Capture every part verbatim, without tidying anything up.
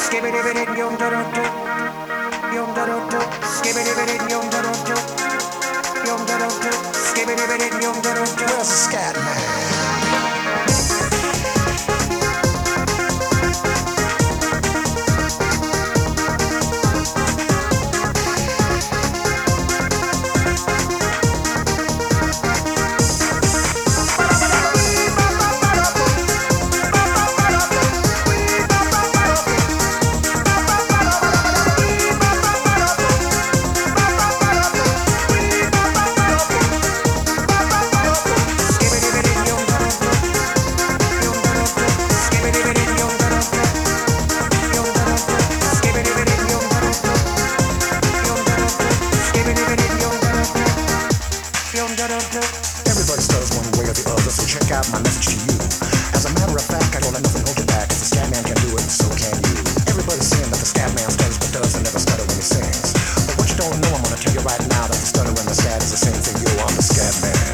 Where's the scat man? Everybody stutters one way or the other, so check out my message to you. As a matter of fact, I don't let nothing hold you back. If the scat man can do it, so can you. Everybody's saying that the scat man stutters but doesn't never stutter when he sings. But what you don't know, I'm gonna tell you right now that the stutter and the scat is the same thing. Yo, I'm the scat man.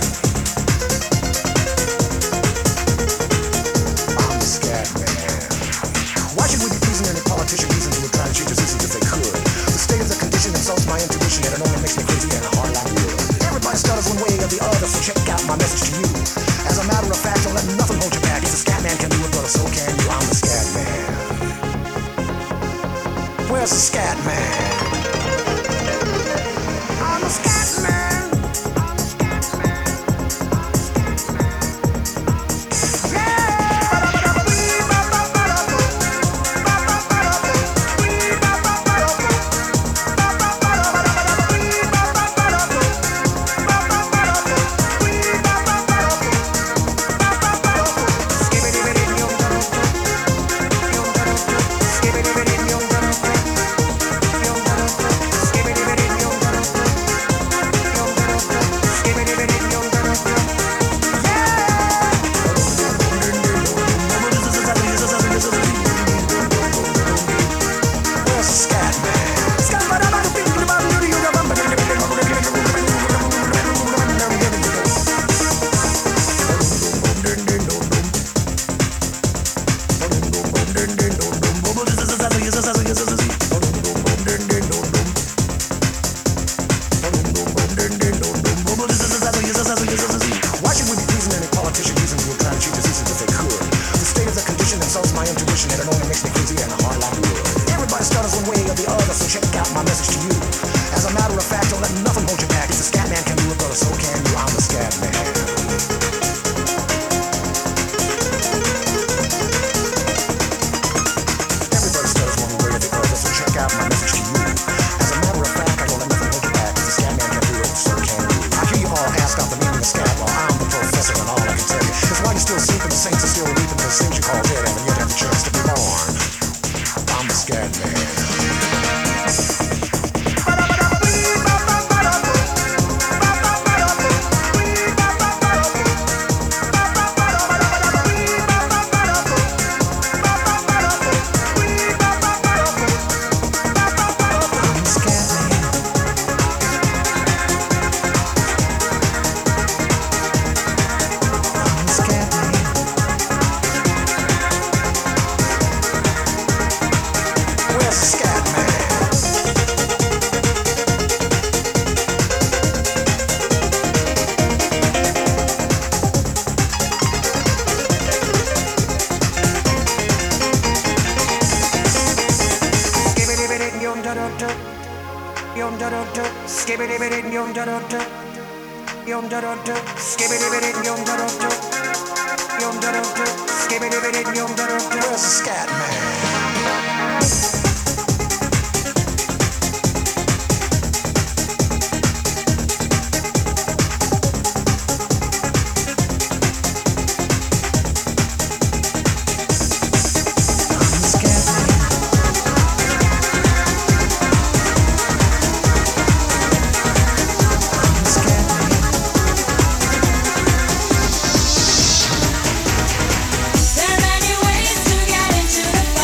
I'm the scat man. Why should we be pleasing any politician reasons who would try to cheat us if they could? The state of the condition insults my intuition and it only makes me crazy and hard like wood. Everybody stutters one way or the other, so check out my message to you. As a matter of fact, don't let nothing hold you back. If the scat man can do it, brother, so can you. I'm the scat man. Where's the scat man? I'm the scat man. Why should we be pleasing any politician reasons who will try to cheat us if they could? The state of the condition insults my intuition and it only makes me crazy and hard like wood. Everybody stutters one way or the other, so check out my message to you. As a matter of fact, don't let nothing hold you back. If the scat man can do it, brother, so can you. I'm the scat man. Everybody stutters one way or the other, so check out my message to you. As a matter of fact, I don't let nothing hold you back. If the scat man can do it, so can you. I hear you all ask out the meaning of scat while I'm the professor and all I can tell you is why you still sleeping, the saints are still reaping the things you call dead, and yet have the chance to be born. I'm the scat man. Where's the scat man? There are many ways to get into the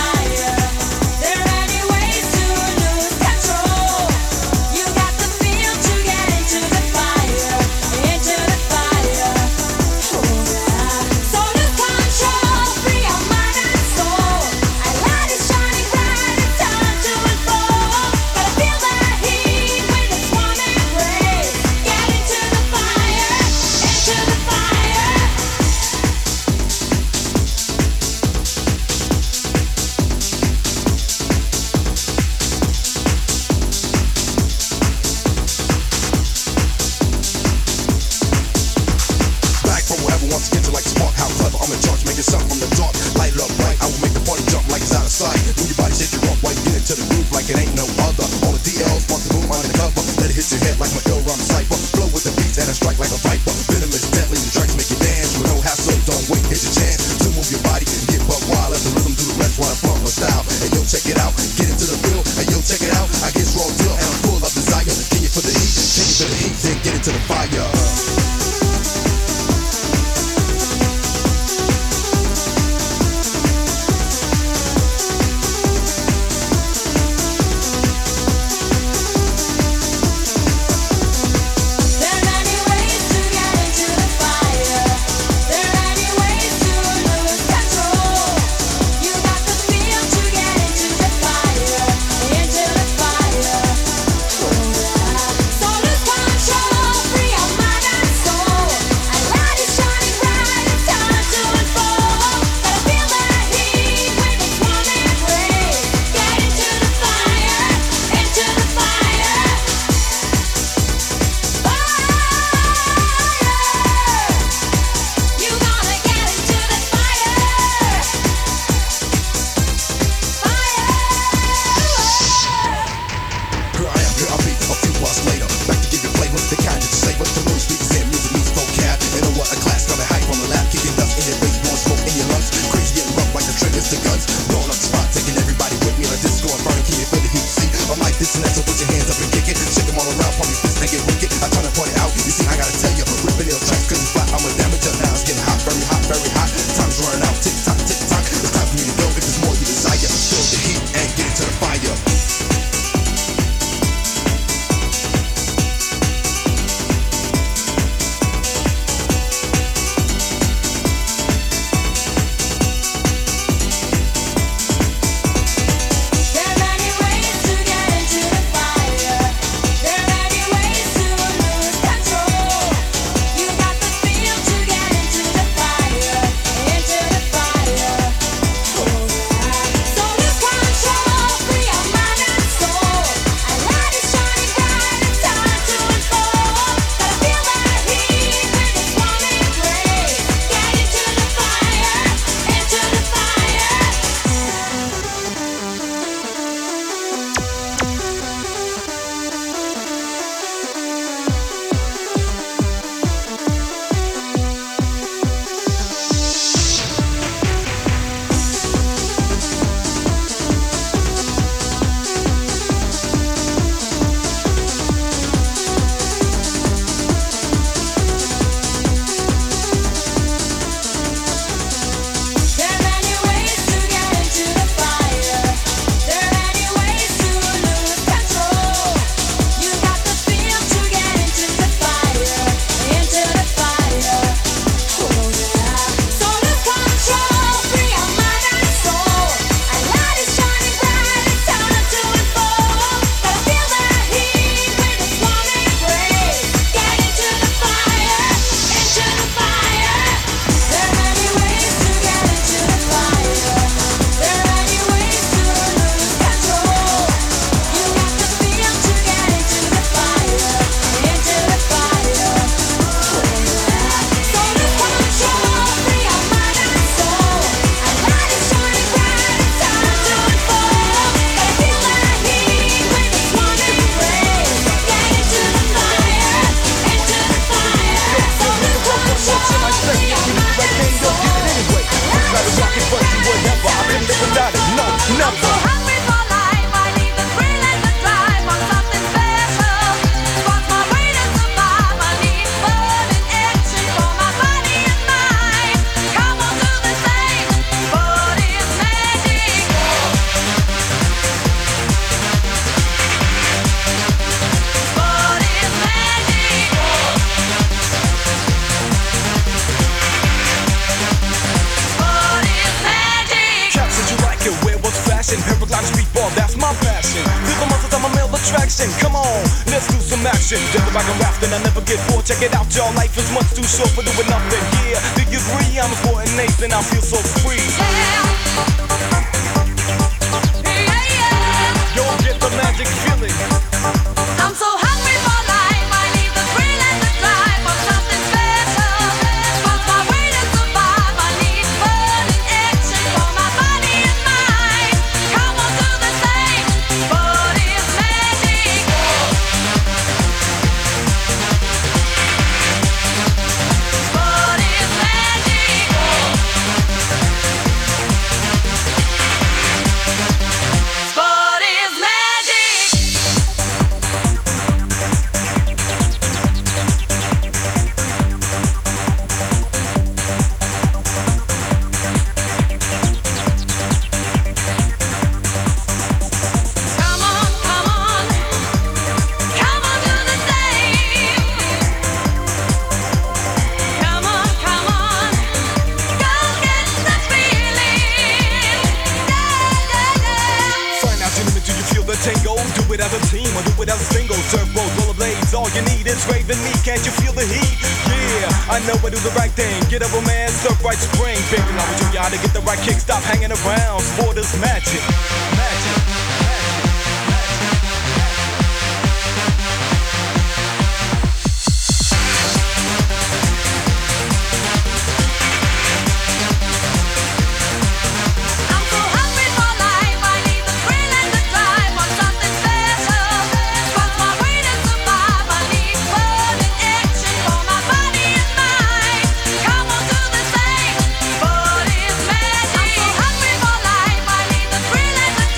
that's my passion. Feel the muscles of my male attraction. Come on, let's do some action. Just if I can rap, then I never get bored. Check it out, y'all. Life is much too short for doing nothing. Yeah, do you agree? I'm important Nathan. I feel so free. Yo, get the magic feeling. I'm so hungry for life. I need the thrill and the drive for something special. What's my way to survive? I need fun and action for my body and mind. Come on, do the same. But it's magic. But it's magic. But it's magic. Come on, come on. Come on, do the same. Come on, come on. Go get the feeling. Yeah, yeah, yeah. Find out your limit, do you feel the tango? Do it as a team or do it as a single. Turbo, rollerblades, all you need is raving me. Can't you feel the heat? Yeah, I know I do the right thing. Get up, a man, surf right spring. Baby, now we show you how to get the right kick. Stop hanging around. Sport is magic. Magic. Magic. I'm so hungry for life. I need the thrill and the drive for something special. What's my way to survive? I need fun and action for my body and mind. Come on, do the same. But it's magic. I'm so hungry for life. I need the thrill and the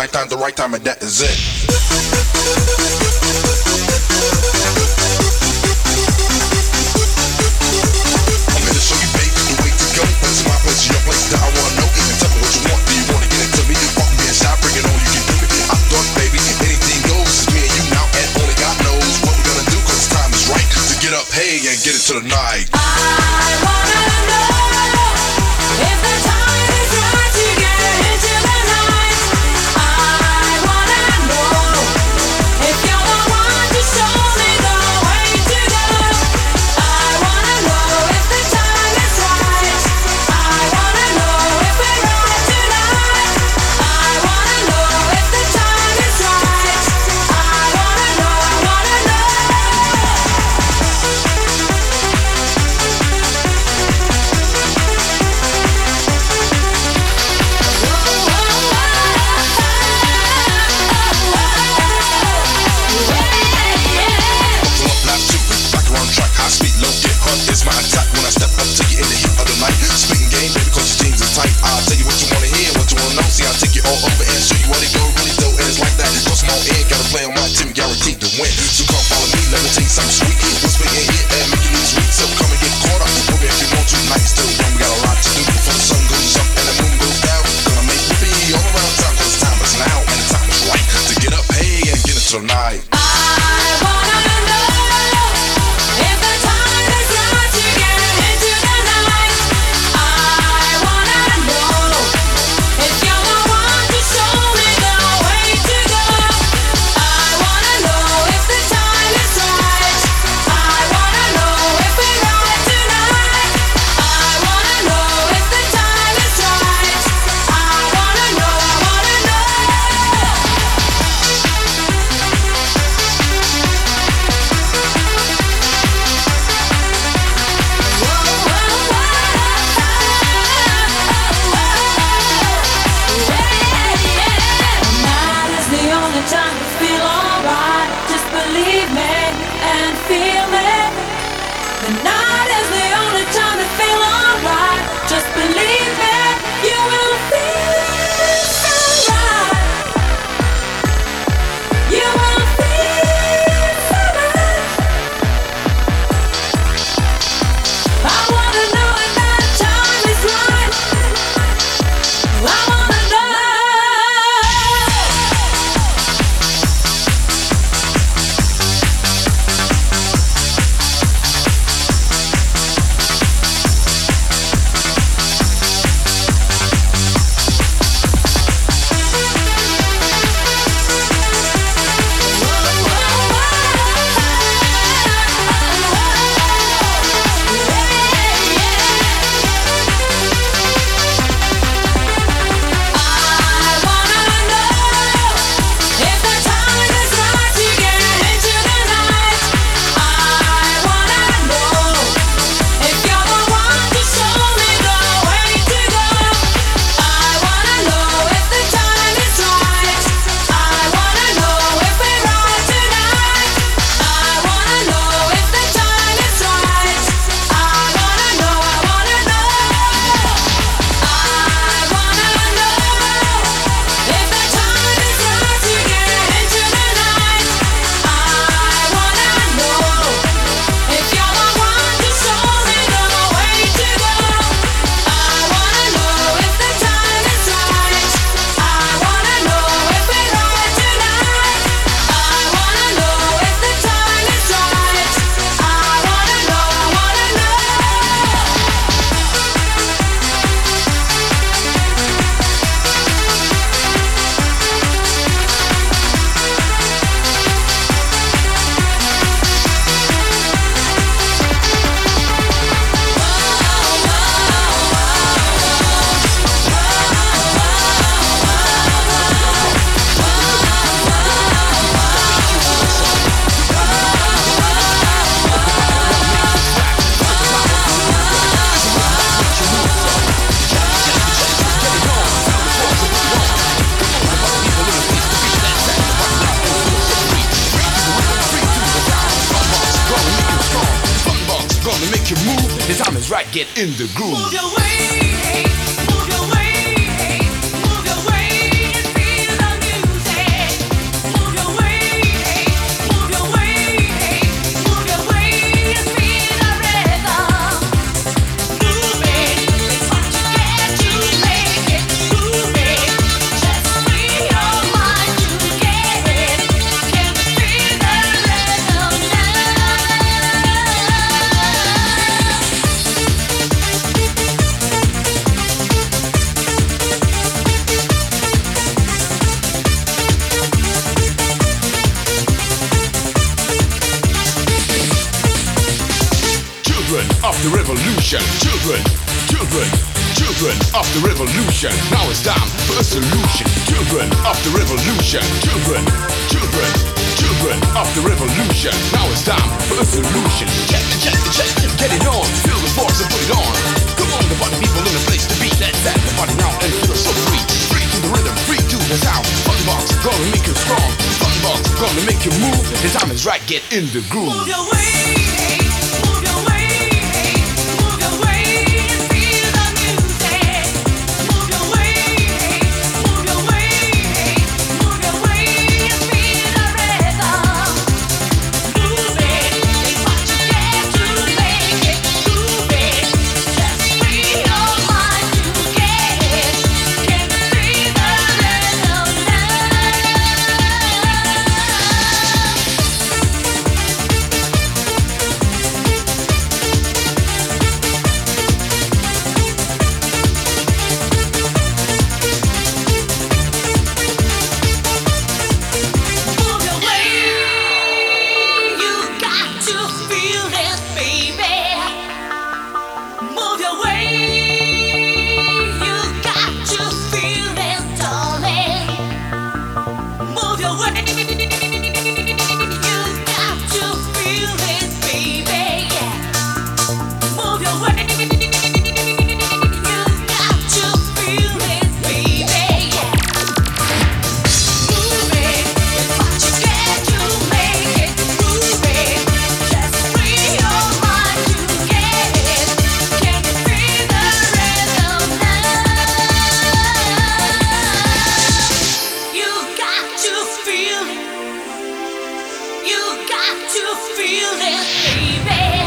right time, the right time, and that is it. I'm here to show you, baby, the way to go. This is my place, your place that I wanna know. And tell me what you want. Do you wanna get into me? Walk me inside, bring it on, you can do it. I'm done, baby. Anything goes. It's me and you now, and only God knows what we're gonna do. Cause time is right to get up, hey, and get it to the night. I wanna know if the time is right to get into the night. I wanna know if you're the one to show me the way to go. I wanna know if the time is right. I wanna know if we're right tonight. I wanna know if the time is right. I wanna know, I wanna know. It's my attack when I step up to you in the heat of the night. Spitting game, baby, cause your jeans are tight. I'll tell you what you wanna hear and what you wanna know. See, I'll take you all over and show you what it go really do. And it's like that, cause I'm all in. Gotta play on my team, guaranteed to win. So come follow me, let me tell you something sweet. We'll spit in here and make you lose weight. So come and get caught up. Maybe if you want to, tonight still young. We got a lot to do before the sun goes up and the moon goes down. Gonna make you be all around town, cause time is now. And the time is right to get up, hey, and get it tonight. I wanna know if the time is right to get into the night. I wanna know if you're the one to show me the way to go. I wanna know if the time is right. I wanna know if we're right tonight. I wanna know if the time is right. I wanna know, I wanna know. Night is the only time to feel alright. Just believe me and feel me. The night is the only time to feel alright. Just believe me, you will feel alright. You will feel alright. I wanna know if that time is right. I wanna know. I wanna know if the time is right to get into the night. I wanna know if you're the one to show me the way to go. I wanna know if the time is right. I wanna know if we're right tonight. I wanna know if the time is right. I wanna know, I wanna know. I wanna know if the time is right to get into the night. I wanna know if you're the one to show me the way to go. I wanna know if the time is right. I wanna know if we're right tonight. I wanna know if the time is right. I wanna know, I wanna know. Gonna make you move. The time is right. Get in the groove. Move your way, move your way, move your way and feel the music. of the revolution. Children, children, children of the revolution. Now it's time for a solution. Children of the revolution. Children, children, children of the revolution. Now it's time for a solution. Check it, check it, check it. Get it on. Feel the force and put it on. Come on, the party people in the place to be. Let's have the party now and feel so free. Free to the rhythm, free to the sound. Funbox gonna make you strong. Funbox gonna make you move. The time is right. Get in the groove. Move your way, move your way, move your way and feel the music. Move your way, move your way, move your way and feel the rhythm. Move it, it's what you get to make it. Move it, just free your mind to get it. Can you feel the rhythm now? Move your way, you got to feel it, baby. Move your way, you got to feel it, darling. Move your way, you got to feel it, baby. Move your way, you got to feel it, baby. Move it, it's what you get to make it. Move it, just free your mind to get it. Can you feel the rhythm now? You got to feel it. You got to feel it, baby.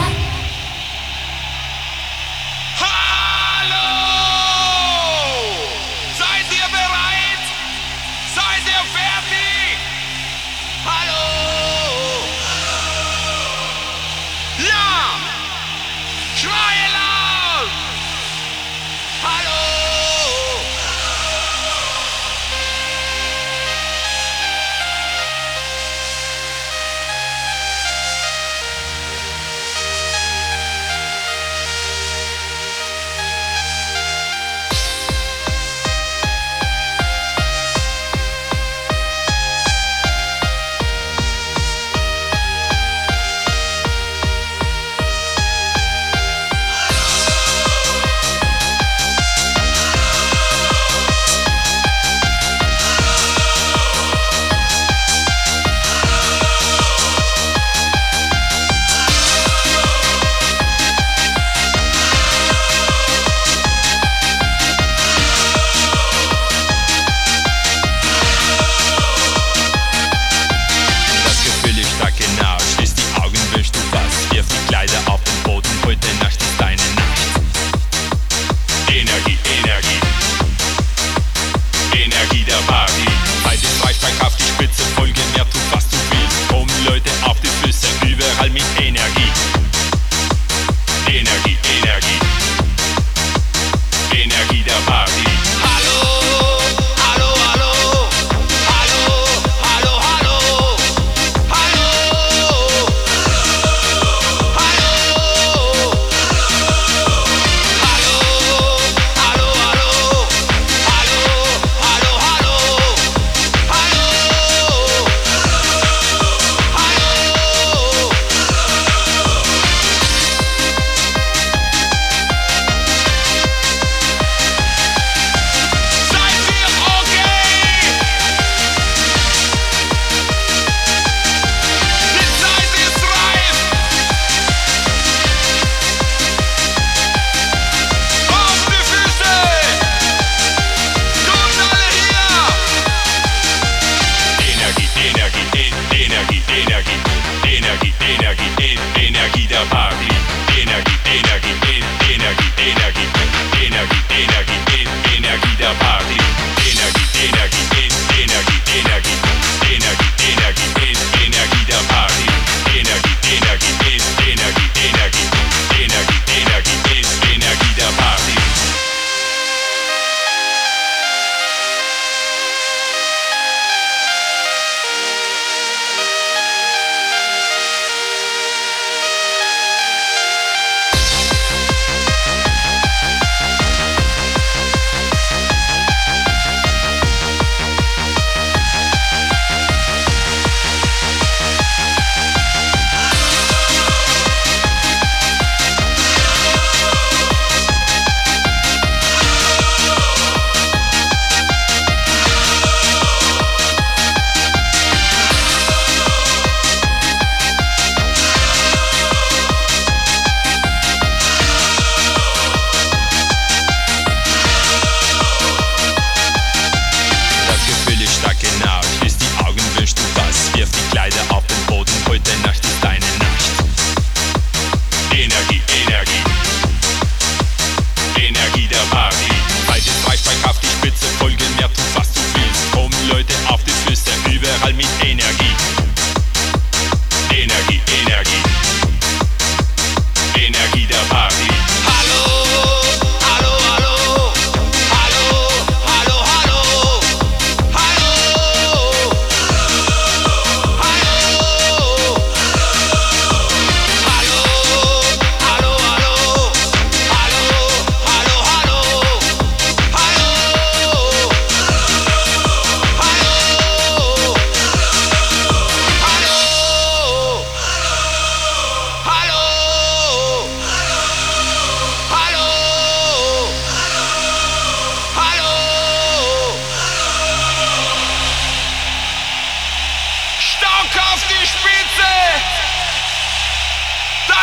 Hallo! Seid ihr bereit? Seid ihr fertig? Hallo! Laut! Schreie laut! Hallo! Das Gefühl ist stark genau. Schließ die Augen, wünschst du was. Wirf die Kleider auf den Boden. Heute Nacht ist deine Nacht. Energie, Energie. Energie der Party. Halt den Freisprung auf die Spitze. Folge mir, tu was du willst. Kommen Leute auf die Füße. Überall mit Energie. Energie, Energie. Energie der Party. Hallo, hallo, hallo. Hallo, hallo, hallo. Hallo, hallo. Hallo, hallo, hallo. Hallo, hallo, hallo. Hallo, Seid ihr okay? Die Zeit ist reif. Auf die Füße. Kommt alle hier. Energie, Energie, En- Energie, Energie. Energie, Energie, En- Energie der Party. Energie, Energie, En- Energie, Energie. Energie, Energie, En- Energie der Party. Energie, Energie, En- Energie, Energie. Energie, Energie, En- Energie der Party. Energie, Energie, En- Energie, Energie. Energie, Energie, En- Energie der Party.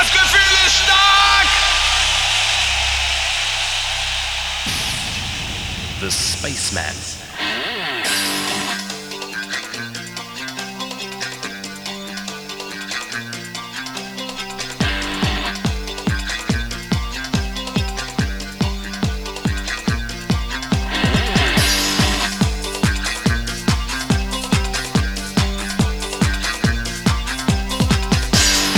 Das Gefühl ist stark! The Spaceman.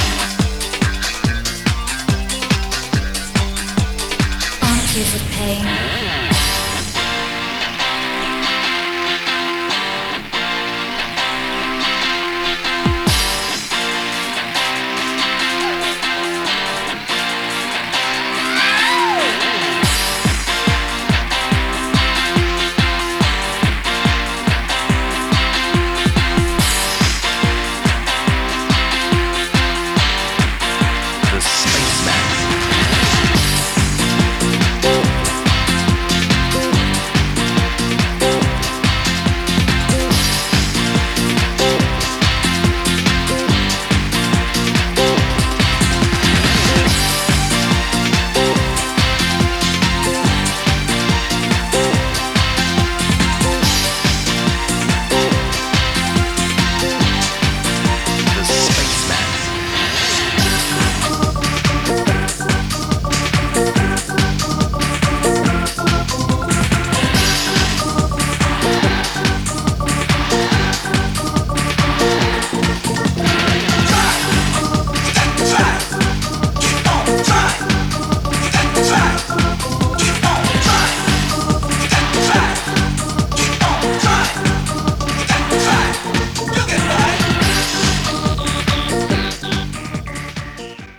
Pain.